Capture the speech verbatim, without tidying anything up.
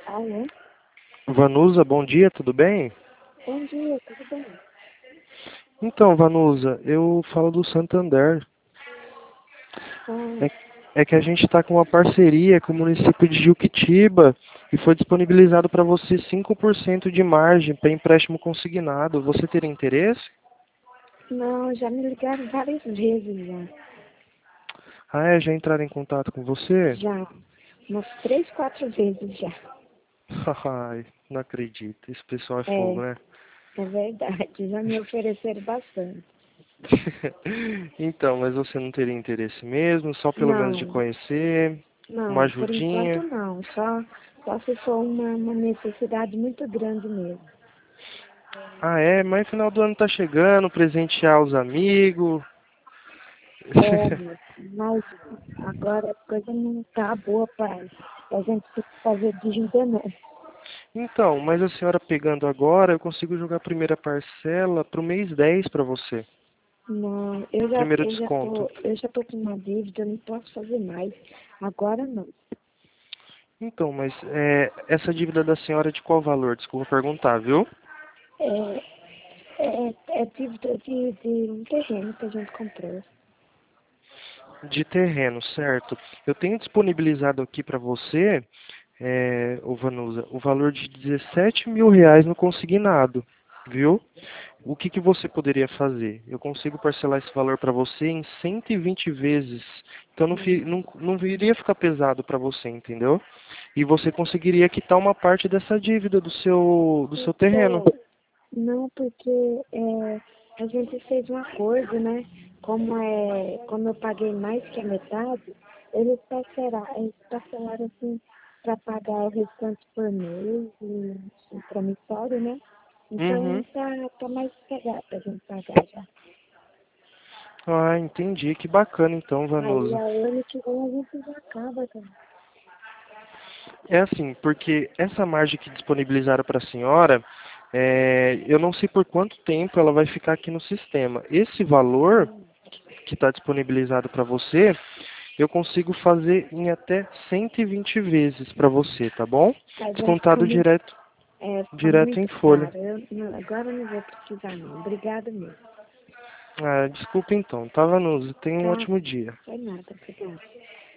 Alô? Vanusa, bom dia, tudo bem? Bom dia, tudo bem? Então, Vanusa, eu falo do Santander. Ah, É, é que a gente está com uma parceria com o município de Juquitiba e foi disponibilizado para você cinco por cento de margem para empréstimo consignado. Você teria interesse? não, já me ligaram várias vezes já. Ah, é? Já entraram em contato com você? Já. Umas três, quatro vezes já. Ai, não acredito. Esse pessoal é É, fogo, né? é verdade. Já me ofereceram bastante. Então, mas você não teria interesse mesmo? Só pelo menos de Não, conhecer? Uma não, por enquanto ajudinha? não. Só, só se for uma, uma necessidade muito grande mesmo. Ah, é? Mas final do ano tá chegando, presentear os amigos. É, mas agora a coisa não tá boa para a gente fazer dívida não. Então, mas a senhora pegando agora, eu consigo jogar a primeira parcela pro mês dez para você. Não, eu já, Primeiro eu já desconto. tô, eu já tô com uma dívida, eu não posso fazer mais. Agora não. Então, mas é, essa dívida da senhora é de qual valor? Desculpa perguntar, viu? É, é, é dívida de, de um terreno que a gente comprou. De terreno, certo? Eu tenho disponibilizado aqui para você, é, ô Vanusa, o valor de dezessete mil reais no consignado, viu? O que que você poderia fazer? Eu consigo parcelar esse valor para você em cento e vinte vezes. Então não, fi- Hum. não, não iria ficar pesado para você, entendeu? E você conseguiria quitar uma parte dessa dívida do seu, do seu terreno. Então, não porque é, a gente fez um acordo, né? Como, é, como eu paguei mais que a metade, eles parcelaram, eles parcelaram assim para pagar o restante por mês e, e promissório, né? Então Uhum. tá, tá mais pegado pra gente pagar já. Ah, entendi. Que bacana então, Aí Vanusa. a ano que vem a gente já acaba, cara. É assim, porque essa margem que disponibilizaram para a senhora, é, eu não sei por quanto tempo ela vai ficar aqui no sistema. Esse valor Hum. que está disponibilizado para você, eu consigo fazer em até cento e vinte vezes para você, tá bom? Mas vai ficar Descontado muito, direto, é, ficar direto muito em folha. caro. Eu, não, agora eu não vou precisar não. Obrigada mesmo. Ah, desculpa então, tá, Vanusa? Tenha um Tá? ótimo dia. Foi nada, obrigada.